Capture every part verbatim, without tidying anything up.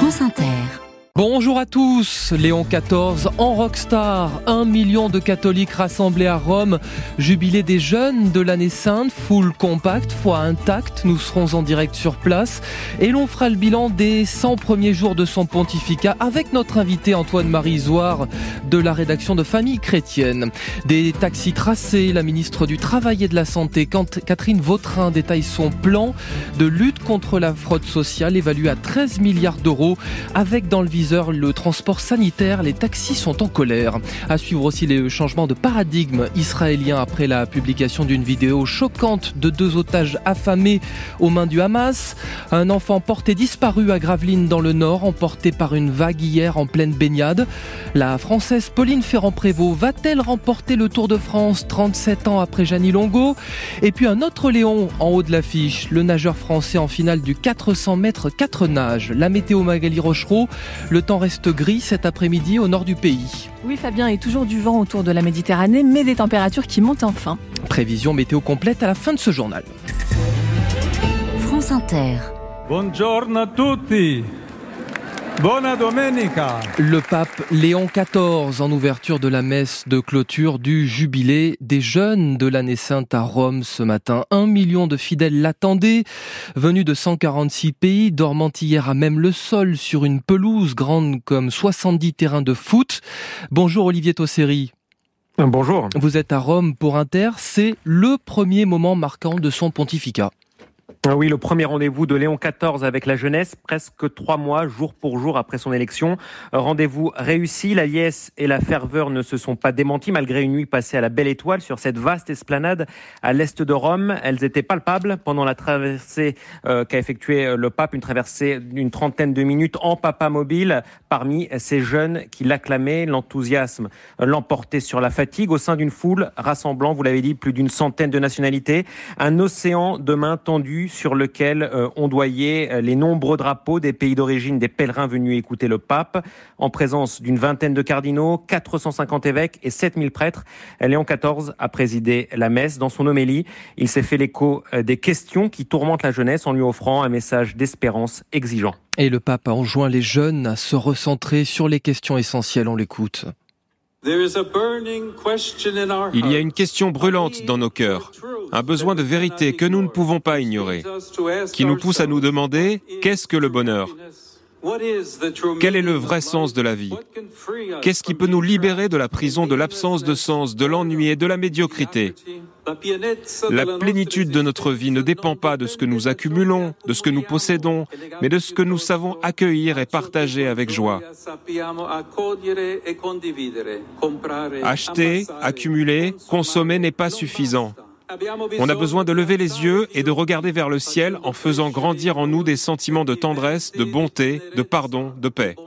France Inter. Bonjour à tous, Léon quatorze en rockstar, un million de catholiques rassemblés à Rome, jubilé des jeunes de l'année sainte, foule compacte, foi intacte, nous serons en direct sur place et l'on fera le bilan des cent premiers jours de son pontificat avec notre invité Antoine-Marie Isoard de la rédaction de Famille Chrétienne. Des taxis tracés, la ministre du Travail et de la Santé, Catherine Vautrin, détaille son plan de lutte contre la fraude sociale évalué à treize milliards d'euros avec dans le viseur le transport sanitaire, les taxis sont en colère. À suivre aussi les changements de paradigme israélien après la publication d'une vidéo choquante de deux otages affamés aux mains du Hamas. Un enfant porté disparu à Gravelines dans le Nord, emporté par une vague hier en pleine baignade. La Française Pauline Ferrand-Prévot va-t-elle remporter le Tour de France trente-sept ans après Jeannie Longo? Et puis un autre Léon en haut de l'affiche, le nageur français en finale du quatre cents mètres quatre nages. La météo Magali Rochereau. Le temps reste gris cet après-midi au nord du pays. Oui Fabien, et toujours du vent autour de la Méditerranée, mais des températures qui montent enfin. Prévision météo complète à la fin de ce journal. France Inter. Buongiorno a tutti. Buona domenica. Le pape Léon quatorze en ouverture de la messe de clôture du jubilé des jeunes de l'année sainte à Rome ce matin. Un million de fidèles l'attendaient, venus de cent quarante-six pays, dormant hier à même le sol sur une pelouse grande comme soixante-dix terrains de foot. Bonjour Olivier Tosseri. Bonjour. Vous êtes à Rome pour Inter, c'est le premier moment marquant de son pontificat. Oui, le premier rendez-vous de Léon quatorze avec la jeunesse, presque trois mois, jour pour jour après son élection. Rendez-vous réussi, la liesse et la ferveur ne se sont pas démentis malgré une nuit passée à la Belle Étoile sur cette vaste esplanade à l'est de Rome. Elles étaient palpables pendant la traversée euh, qu'a effectuée le pape, une traversée d'une trentaine de minutes en papamobile. Parmi ces jeunes qui l'acclamaient, l'enthousiasme l'emportait sur la fatigue au sein d'une foule rassemblant, vous l'avez dit, plus d'une centaine de nationalités. Un océan de mains tendues sur lequel euh, ondoyaient euh, les nombreux drapeaux des pays d'origine des pèlerins venus écouter le pape, en présence d'une vingtaine de cardinaux, quatre cent cinquante évêques et sept mille prêtres. Léon quatorze a présidé la messe. Dans son homélie, il s'est fait l'écho euh, des questions qui tourmentent la jeunesse en lui offrant un message d'espérance exigeant. Et le pape a enjoint les jeunes à se recentrer sur les questions essentielles. On l'écoute. Il y a une question brûlante dans nos cœurs, un besoin de vérité que nous ne pouvons pas ignorer, qui nous pousse à nous demander qu'est-ce que le bonheur ? Quel est le vrai sens de la vie ? Qu'est-ce qui peut nous libérer de la prison de l'absence de sens, de l'ennui et de la médiocrité ? La plénitude de notre vie ne dépend pas de ce que nous accumulons, de ce que nous possédons, mais de ce que nous savons accueillir et partager avec joie. Acheter, accumuler, consommer n'est pas suffisant. On a besoin de lever les yeux et de regarder vers le ciel en faisant grandir en nous des sentiments de tendresse, de bonté, de pardon, de paix.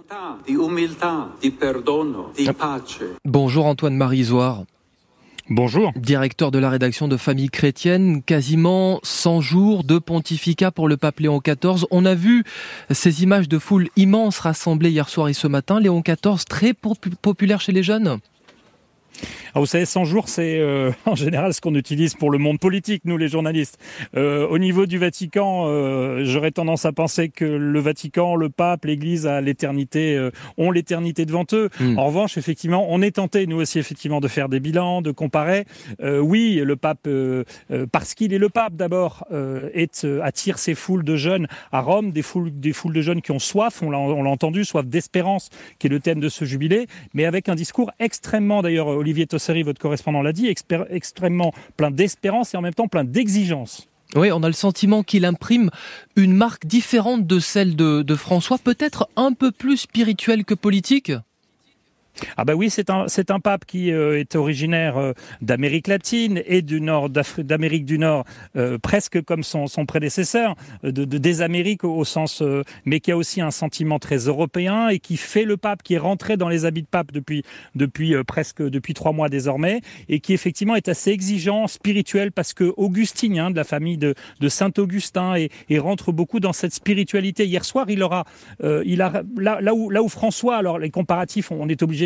Bonjour Antoine-Marie Isoard. Bonjour. Directeur de la rédaction de Famille Chrétienne, quasiment cent jours de pontificat pour le pape Léon quatorze. On a vu ces images de foule immense rassemblées hier soir et ce matin. Léon quatorze, très populaire chez les jeunes. Ah, vous savez, cent jours, c'est euh, en général ce qu'on utilise pour le monde politique, nous les journalistes. Euh, au niveau du Vatican, euh, j'aurais tendance à penser que le Vatican, le pape, l'Église a l'éternité, euh, ont l'éternité devant eux. Mmh. En revanche, effectivement, on est tenté, nous aussi, effectivement, de faire des bilans, de comparer. Euh, oui, le pape, euh, euh, parce qu'il est le pape d'abord, euh, est, euh, attire ces foules de jeunes à Rome, des foules, des foules de jeunes qui ont soif, on l'a, on l'a entendu, soif d'espérance, qui est le thème de ce jubilé, mais avec un discours extrêmement, d'ailleurs, Olivier Tosseri, votre correspondant l'a dit, expé- extrêmement plein d'espérance et en même temps plein d'exigence. Oui, on a le sentiment qu'il imprime une marque différente de celle de, de François, peut-être un peu plus spirituelle que politique. Ah bah oui, c'est un c'est un pape qui euh, est originaire euh, d'Amérique latine et du nord d'Afrique, d'Amérique du Nord, euh, presque comme son son prédécesseur, de, de des Amériques au, au sens, euh, mais qui a aussi un sentiment très européen et qui fait le pape, qui est rentré dans les habits de pape depuis depuis euh, presque depuis trois mois désormais et qui effectivement est assez exigeant, spirituel parce que augustinien de la famille de de Saint Augustin et, et rentre beaucoup dans cette spiritualité. Hier soir, il aura euh, il a là là où là où François, alors les comparatifs, on est obligé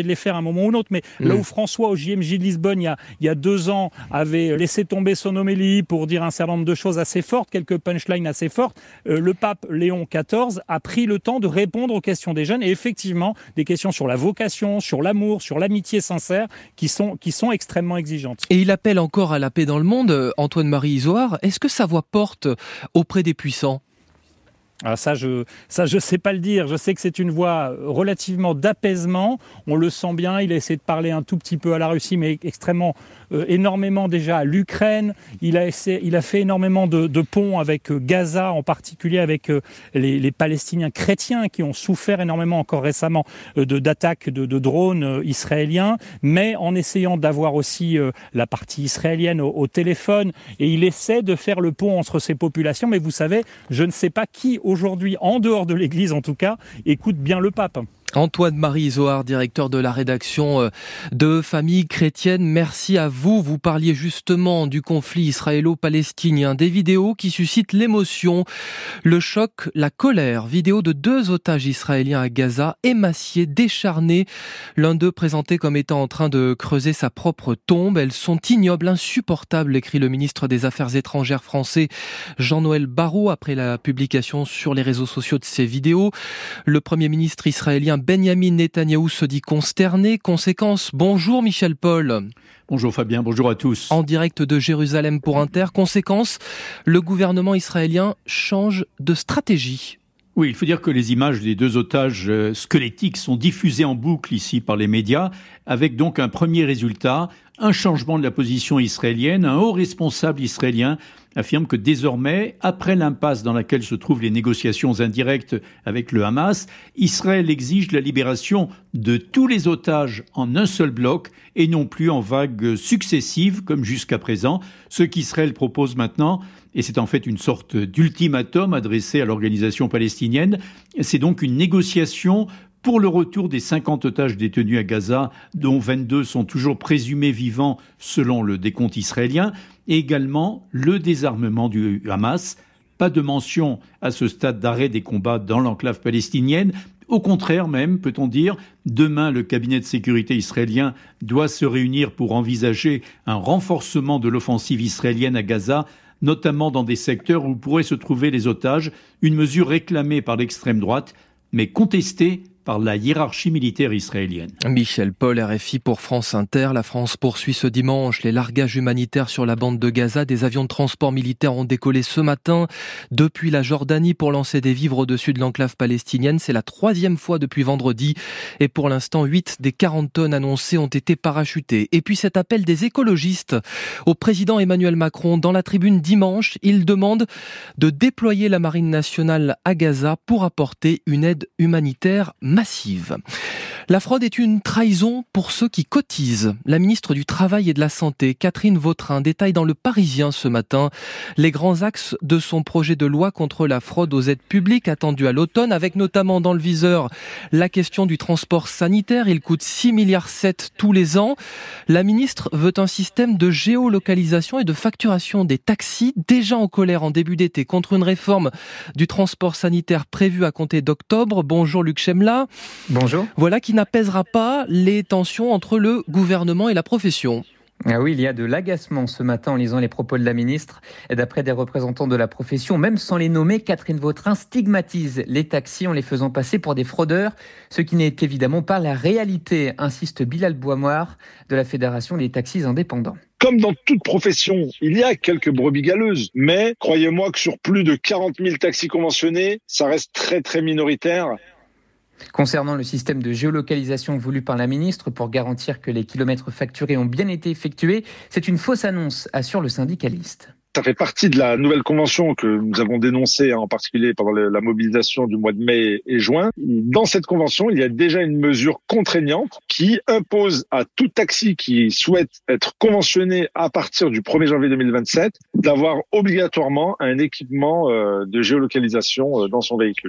de les faire à un moment ou un autre. Mais mmh. là où François, au J M J de Lisbonne, il y, a, il y a deux ans, avait laissé tomber son homélie pour dire un certain nombre de choses assez fortes, quelques punchlines assez fortes, euh, le pape Léon quatorze a pris le temps de répondre aux questions des jeunes, et effectivement, des questions sur la vocation, sur l'amour, sur l'amitié sincère, qui sont, qui sont extrêmement exigeantes. Et il appelle encore à la paix dans le monde, Antoine-Marie Izoard. Est-ce que sa voix porte auprès des puissants ? Alors ça, je ça je sais pas le dire. Je sais que c'est une voix relativement d'apaisement. On le sent bien. Il a essayé de parler un tout petit peu à la Russie, mais extrêmement, euh, énormément déjà à l'Ukraine. Il a essayé, il a fait énormément de, de ponts avec euh, Gaza, en particulier avec euh, les, les Palestiniens chrétiens qui ont souffert énormément encore récemment euh, de d'attaques de, de drones euh, israéliens, mais en essayant d'avoir aussi euh, la partie israélienne au, au téléphone. Et il essaie de faire le pont entre ces populations. Mais vous savez, je ne sais pas qui aujourd'hui, en dehors de l'Église en tout cas, écoute bien le pape. Antoine-Marie Izoard, directeur de la rédaction de Famille Chrétienne, merci à vous. Vous parliez justement du conflit israélo-palestinien, des vidéos qui suscitent l'émotion, le choc, la colère. Vidéo de deux otages israéliens à Gaza, émaciés, décharnés. L'un d'eux présenté comme étant en train de creuser sa propre tombe. Elles sont ignobles, insupportables, écrit le ministre des Affaires étrangères français Jean-Noël Barrot après la publication sur les réseaux sociaux de ces vidéos. Le Premier ministre israélien Benjamin Netanyahou se dit consterné. Conséquence, bonjour Michel Paul. Bonjour Fabien, bonjour à tous. En direct de Jérusalem pour Inter. Conséquence, le gouvernement israélien change de stratégie. Oui, il faut dire que les images des deux otages squelettiques sont diffusées en boucle ici par les médias, avec donc un premier résultat, un changement de la position israélienne. Un haut responsable israélien affirme que désormais, après l'impasse dans laquelle se trouvent les négociations indirectes avec le Hamas, Israël exige la libération de tous les otages en un seul bloc et non plus en vagues successives comme jusqu'à présent. Ce qu'Israël propose maintenant, et c'est en fait une sorte d'ultimatum adressé à l'organisation palestinienne, c'est donc une négociation pour le retour des cinquante otages détenus à Gaza, dont vingt-deux sont toujours présumés vivants selon le décompte israélien, et également le désarmement du Hamas. Pas de mention à ce stade d'arrêt des combats dans l'enclave palestinienne. Au contraire même, peut-on dire, demain le cabinet de sécurité israélien doit se réunir pour envisager un renforcement de l'offensive israélienne à Gaza, notamment dans des secteurs où pourraient se trouver les otages, une mesure réclamée par l'extrême droite, mais contestée par la hiérarchie militaire israélienne. Michel Paul, R F I pour France Inter. La France poursuit ce dimanche les largages humanitaires sur la bande de Gaza. Des avions de transport militaire ont décollé ce matin depuis la Jordanie pour lancer des vivres au-dessus de l'enclave palestinienne. C'est la troisième fois depuis vendredi. Et pour l'instant, huit des quarante tonnes annoncées ont été parachutées. Et puis cet appel des écologistes au président Emmanuel Macron dans la tribune dimanche. Il demande de déployer la marine nationale à Gaza pour apporter une aide humanitaire massive. La fraude est une trahison pour ceux qui cotisent. La ministre du Travail et de la Santé, Catherine Vautrin, détaille dans Le Parisien ce matin les grands axes de son projet de loi contre la fraude aux aides publiques attendu à l'automne, avec notamment dans le viseur la question du transport sanitaire. Il coûte six virgule sept milliards tous les ans. La ministre veut un système de géolocalisation et de facturation des taxis, déjà en colère en début d'été contre une réforme du transport sanitaire prévue à compter d'octobre. Bonjour Luc Chemla. Bonjour. Voilà qui n'apaisera pas les tensions entre le gouvernement et la profession. Ah oui, il y a de l'agacement ce matin en lisant les propos de la ministre. Et d'après des représentants de la profession, même sans les nommer, Catherine Vautrin stigmatise les taxis en les faisant passer pour des fraudeurs, ce qui n'est évidemment pas la réalité, insiste Bilal Bouamoir de la Fédération des taxis indépendants. Comme dans toute profession, il y a quelques brebis galeuses, mais croyez-moi que sur plus de quarante mille taxis conventionnés, ça reste très très minoritaire. Concernant le système de géolocalisation voulu par la ministre pour garantir que les kilomètres facturés ont bien été effectués, c'est une fausse annonce, assure le syndicaliste. Ça fait partie de la nouvelle convention que nous avons dénoncée, en particulier pendant la mobilisation du mois de mai et juin. Dans cette convention, il y a déjà une mesure contraignante qui impose à tout taxi qui souhaite être conventionné à partir du premier janvier deux mille vingt-sept d'avoir obligatoirement un équipement de géolocalisation dans son véhicule.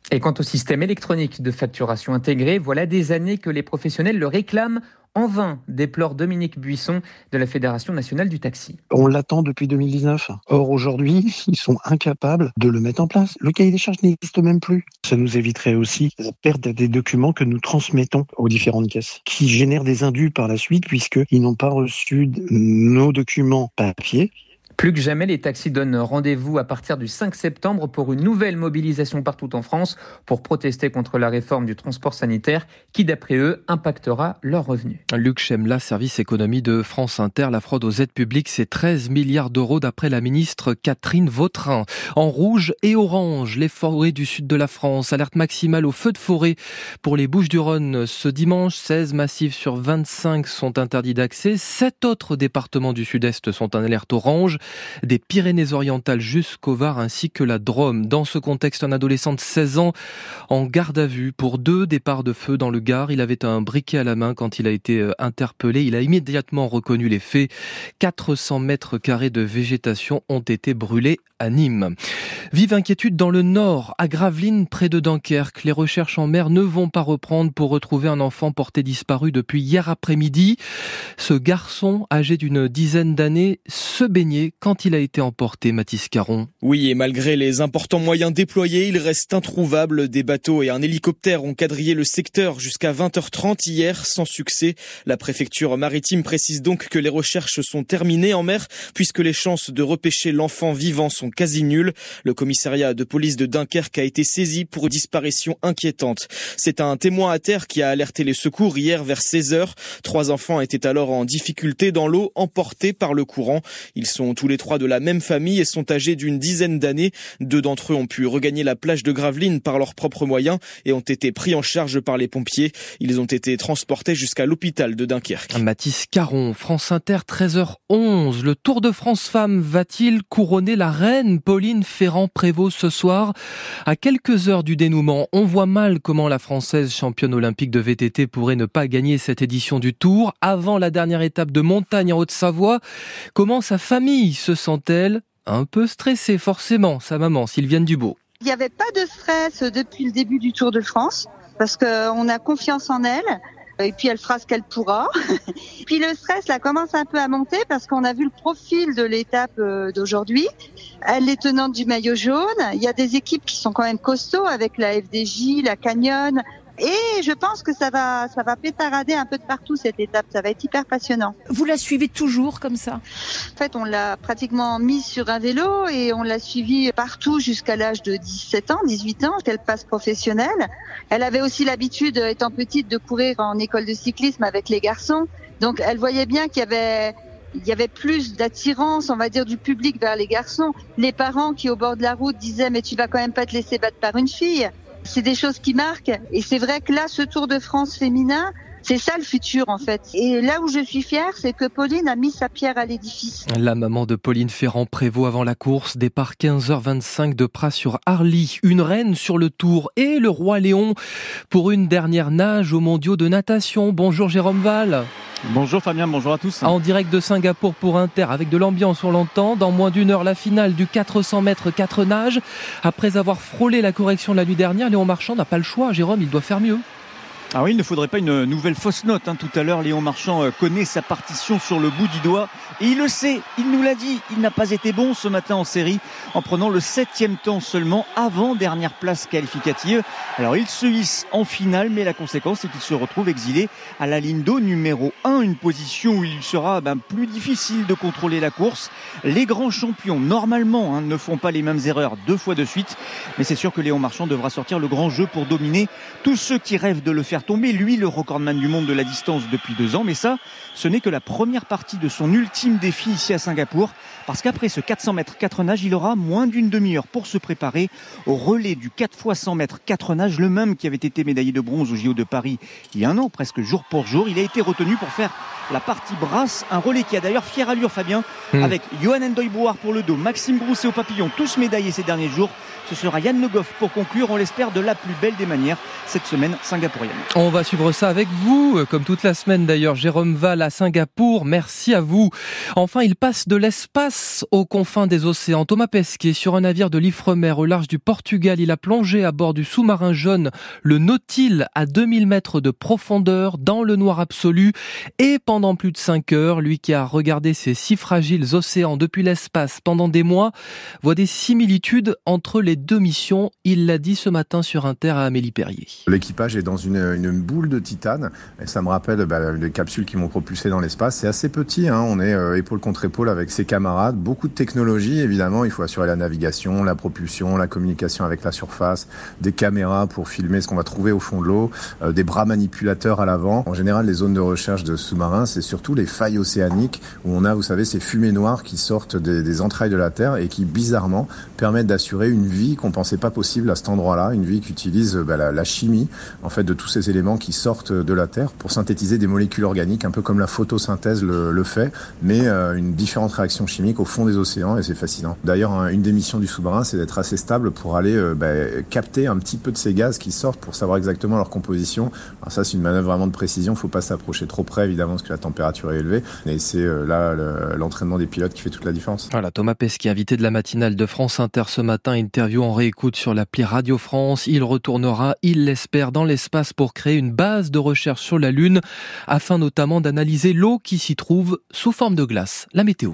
Et quant au système électronique de facturation intégré, voilà des années que les professionnels le réclament en vain, déplore Dominique Buisson de la Fédération nationale du taxi. On l'attend depuis deux mille dix-neuf. Or, aujourd'hui, ils sont incapables de le mettre en place. Le cahier des charges n'existe même plus. Ça nous éviterait aussi la perte des documents que nous transmettons aux différentes caisses, qui génèrent des indus par la suite, puisqu'ils n'ont pas reçu nos documents papier. Plus que jamais, les taxis donnent rendez-vous à partir du cinq septembre pour une nouvelle mobilisation partout en France pour protester contre la réforme du transport sanitaire qui, d'après eux, impactera leurs revenus. Luc Chemla, service économie de France Inter. La fraude aux aides publiques, c'est treize milliards d'euros d'après la ministre Catherine Vautrin. En rouge et orange, les forêts du sud de la France. Alerte maximale aux feux de forêt pour les Bouches-du-Rhône. Ce dimanche, seize massifs sur vingt-cinq sont interdits d'accès. sept autres départements du sud-est sont en alerte orange. Des Pyrénées-Orientales jusqu'au Var ainsi que la Drôme. Dans ce contexte, un adolescent de seize ans en garde à vue pour deux départs de feu dans le Gard. Il avait un briquet à la main quand il a été interpellé. Il a immédiatement reconnu les faits. quatre cents mètres carrés de végétation ont été brûlés à Nîmes. Vive inquiétude dans le Nord, à Gravelines, près de Dunkerque. Les recherches en mer ne vont pas reprendre pour retrouver un enfant porté disparu depuis hier après-midi. Ce garçon, âgé d'une dizaine d'années, se baignait quand il a été emporté, Mathis Caron. Oui, et malgré les importants moyens déployés, il reste introuvable. Des bateaux et un hélicoptère ont quadrillé le secteur jusqu'à vingt heures trente hier, sans succès. La préfecture maritime précise donc que les recherches sont terminées en mer, puisque les chances de repêcher l'enfant vivant sont quasi nulles. Le commissariat de police de Dunkerque a été saisi pour disparition inquiétante. C'est un témoin à terre qui a alerté les secours hier vers seize heures. Trois enfants étaient alors en difficulté dans l'eau, emportés par le courant. Ils sont tous les trois de la même famille et sont âgés d'une dizaine d'années. Deux d'entre eux ont pu regagner la plage de Gravelines par leurs propres moyens et ont été pris en charge par les pompiers. Ils ont été transportés jusqu'à l'hôpital de Dunkerque. Mathis Caron, France Inter, treize heures onze. Le Tour de France Femmes va-t-il couronner la reine Pauline Ferrand-Prévot ce soir? À quelques heures du dénouement, on voit mal comment la Française championne olympique de V T T pourrait ne pas gagner cette édition du Tour. Avant la dernière étape de montagne en Haute-Savoie, comment sa famille se sent-elle? Un peu stressée forcément, sa maman Sylviane Dubo. Il n'y avait pas de stress depuis le début du Tour de France parce qu'on a confiance en elle. Et puis elle fera ce qu'elle pourra. Puis le stress là commence un peu à monter parce qu'on a vu le profil de l'étape d'aujourd'hui. Elle est tenante du maillot jaune. Il y a des équipes qui sont quand même costauds avec la F D J, la Canyon. Et je pense que ça va, ça va pétarader un peu de partout cette étape. Ça va être hyper passionnant. Vous la suivez toujours comme ça? En fait, on l'a pratiquement mise sur un vélo et on l'a suivie partout jusqu'à l'âge de dix-sept ans, dix-huit ans, qu'elle passe professionnelle. Elle avait aussi l'habitude, étant petite, de courir en école de cyclisme avec les garçons. Donc, elle voyait bien qu'il y avait, il y avait plus d'attirance, on va dire, du public vers les garçons. Les parents qui, au bord de la route, disaient « mais tu vas quand même pas te laisser battre par une fille ». C'est des choses qui marquent. Et c'est vrai que là, ce Tour de France féminin, c'est ça le futur en fait. Et là où je suis fière, c'est que Pauline a mis sa pierre à l'édifice. La maman de Pauline Ferrand-Prévot avant la course, départ quinze heures vingt-cinq de Pras-sur-Arly. Une reine sur le Tour et le roi Léon pour une dernière nage aux mondiaux de natation. Bonjour Jérôme Val. Bonjour Fabien, bonjour à tous. En direct de Singapour pour Inter, avec de l'ambiance on l'entend. Dans moins d'une heure, la finale du quatre cents mètres quatre nages. Après avoir frôlé la correction de la nuit dernière, Léon Marchand n'a pas le choix. Jérôme, il doit faire mieux. Ah oui, il ne faudrait pas une nouvelle fausse note. Hein. Tout à l'heure, Léon Marchand connaît sa partition sur le bout du doigt. Et il le sait, il nous l'a dit. Il n'a pas été bon ce matin en série en prenant le septième temps seulement avant dernière place qualificative. Alors il se hisse en finale, mais la conséquence c'est qu'il se retrouve exilé à la ligne d'eau numéro un. Une position où il sera ben, plus difficile de contrôler la course. Les grands champions, normalement, hein, ne font pas les mêmes erreurs deux fois de suite. Mais c'est sûr que Léon Marchand devra sortir le grand jeu pour dominer tous ceux qui rêvent de le faire tomber, lui le recordman du monde de la distance depuis deux ans, mais ça ce n'est que la première partie de son ultime défi ici à Singapour, parce qu'après ce quatre cents mètres quatre nages, il aura moins d'une demi-heure pour se préparer au relais du quatre fois cent mètres quatre nages, le même qui avait été médaillé de bronze au J O de Paris il y a un an, presque jour pour jour. Il a été retenu pour faire la partie brasse, un relais qui a d'ailleurs fière allure Fabien, mmh. avec Johan Ndoye-Bouard pour le dos, Maxime Grousset au papillon, tous médaillés ces derniers jours. Ce sera Yann Le Goff pour conclure, on l'espère, de la plus belle des manières cette semaine singapourienne. On va suivre ça avec vous, comme toute la semaine d'ailleurs. Jérôme Val à Singapour, merci à vous. Enfin, il passe de l'espace aux confins des océans. Thomas Pesquet, sur un navire de l'Ifremer au large du Portugal, il a plongé à bord du sous-marin jaune, le Nautile, à deux mille mètres de profondeur, dans le noir absolu. Et pendant plus de cinq heures, lui qui a regardé ces si fragiles océans depuis l'espace pendant des mois, voit des similitudes entre les deux missions. Il l'a dit ce matin sur Inter à Amélie Perrier. L'équipage est dans une, une une boule de titane, et ça me rappelle bah, les capsules qui m'ont propulsé dans l'espace. C'est assez petit, hein. On est euh, épaule contre épaule avec ses camarades, beaucoup de technologie évidemment, il faut assurer la navigation, la propulsion, la communication avec la surface, des caméras pour filmer ce qu'on va trouver au fond de l'eau, euh, des bras manipulateurs à l'avant. En général, les zones de recherche de sous-marins, c'est surtout les failles océaniques où on a, vous savez, ces fumées noires qui sortent des, des entrailles de la Terre et qui bizarrement permettent d'assurer une vie qu'on pensait pas possible à cet endroit-là, une vie qui utilise bah, la, la chimie en fait de tous ces éléments qui sortent de la Terre pour synthétiser des molécules organiques, un peu comme la photosynthèse le, le fait, mais euh, une différente réaction chimique au fond des océans, et c'est fascinant. D'ailleurs, hein, une des missions du sous-marin, c'est d'être assez stable pour aller euh, bah, capter un petit peu de ces gaz qui sortent pour savoir exactement leur composition. Alors ça, c'est une manœuvre vraiment de précision, il ne faut pas s'approcher trop près, évidemment, parce que la température est élevée, et c'est euh, là le, l'entraînement des pilotes qui fait toute la différence. Voilà, Thomas Pesquet, invité de la matinale de France Inter ce matin, interview en réécoute sur l'appli Radio France. Il retournera, il l'espère, dans l'espace pour créer une base de recherche sur la Lune, afin notamment d'analyser l'eau qui s'y trouve sous forme de glace. La météo.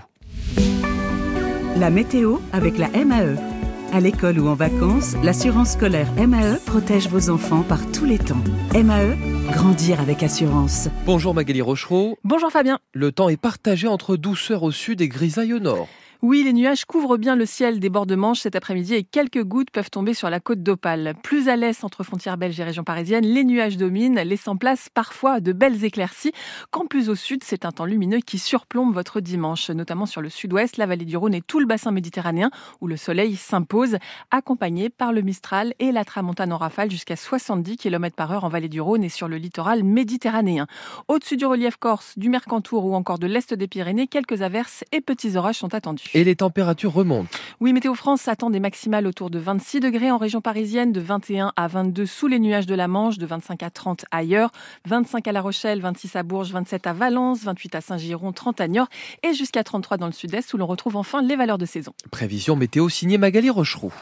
La météo avec la M A E. À l'école ou en vacances, l'assurance scolaire M A E protège vos enfants par tous les temps. M A E, grandir avec assurance. Bonjour Magali Rochereau. Bonjour Fabien. Le temps est partagé entre douceur au sud et grisaille au nord. Oui, les nuages couvrent bien le ciel des bords de Manche cet après-midi et quelques gouttes peuvent tomber sur la côte d'Opale. Plus à l'est, entre frontières belges et région parisienne, les nuages dominent, laissant place parfois à de belles éclaircies. Quand plus au sud, c'est un temps lumineux qui surplombe votre dimanche, notamment sur le sud-ouest, la vallée du Rhône et tout le bassin méditerranéen où le soleil s'impose, accompagné par le Mistral et la tramontane en rafale jusqu'à soixante-dix kilomètres par heure en vallée du Rhône et sur le littoral méditerranéen. Au-dessus du relief corse, du Mercantour ou encore de l'est des Pyrénées, quelques averses et petits orages sont attendus. Et les températures remontent. Oui, Météo France attend des maximales autour de vingt-six degrés en région parisienne, de vingt et un à vingt-deux sous les nuages de la Manche, de vingt-cinq à trente ailleurs, vingt-cinq à La Rochelle, vingt-six à Bourges, vingt-sept à Valence, vingt-huit à Saint-Giron, trente à Niort et jusqu'à trente-trois dans le sud-est où l'on retrouve enfin les valeurs de saison. Prévision météo signée Magali Rochereau.